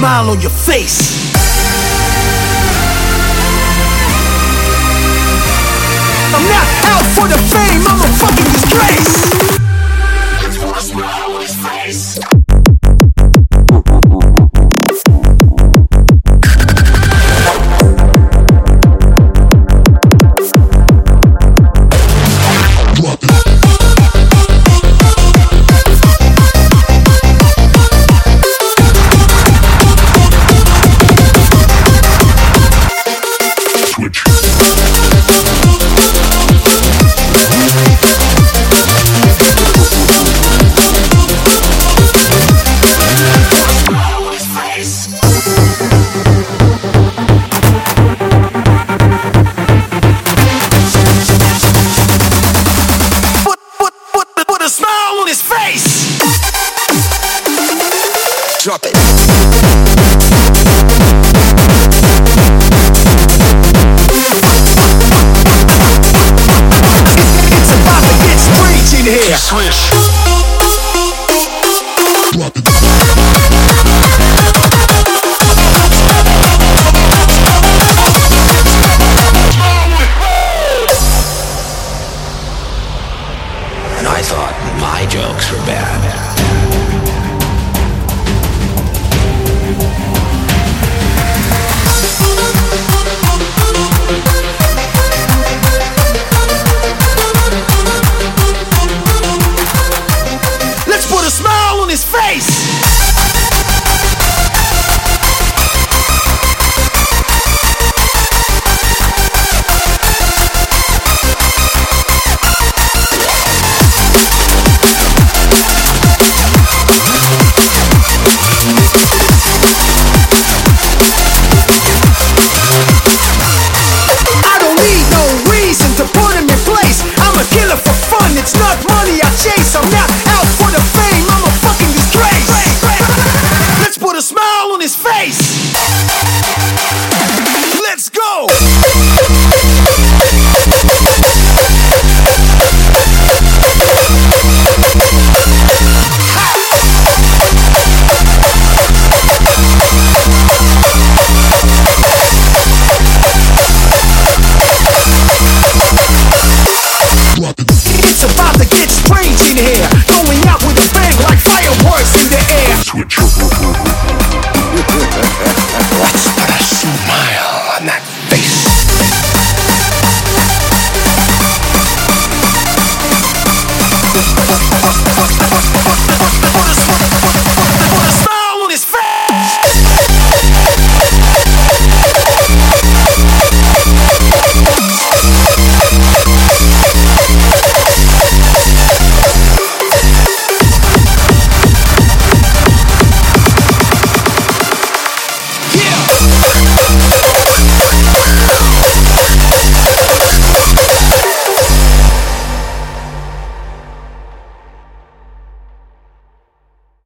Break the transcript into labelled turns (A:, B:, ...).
A: smile on your face. I'm not out for the fame, I'm a fucking disgrace. Let's put a smile on his face. Drop it. It's about to get strange in here. Swish. Drop it. And I thought my jokes were bad. Put a smile on his face. I don't need no reason to put him in place. I'm a killer for fun, it's not money I chase. I'm not out for the fame, I'm a fucking disgrace. Let's put a smile on his face. Let's go.